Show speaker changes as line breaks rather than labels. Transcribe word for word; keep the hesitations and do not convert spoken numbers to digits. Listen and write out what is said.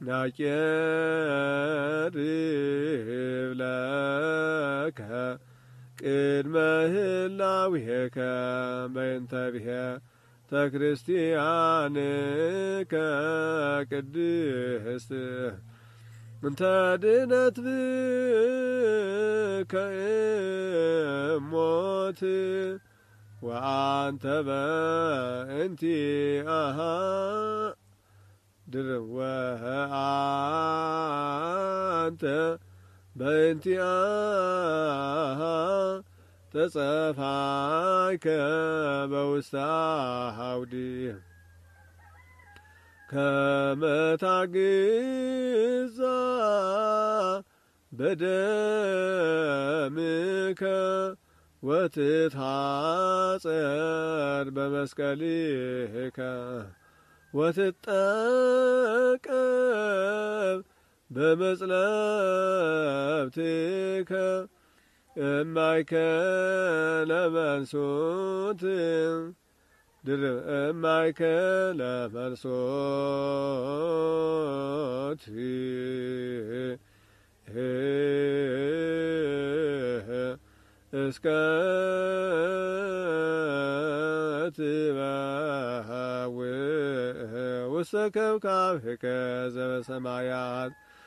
ናቄርብ ለከ ቅድመ ህላዌከ በእንተ ቤተ ክርስቲያንከ ቅድስት እንተ ድነት ብከ እሞት ወአንተ በእንቲአሃ ድርብ ወአንተ በእንቲአሃ ተጸፋይከ በውስተ አውድ ከመ ታግዛ በደምከ ወትትሐጸር በመስቀልከ ወትጠቀብ በመጽለብትከ እማይከለ መንሱት ድርብ እማይከለ መንሱት እስከ ትበሐውእ ውስተ ከብካብከ ዘበሰማያት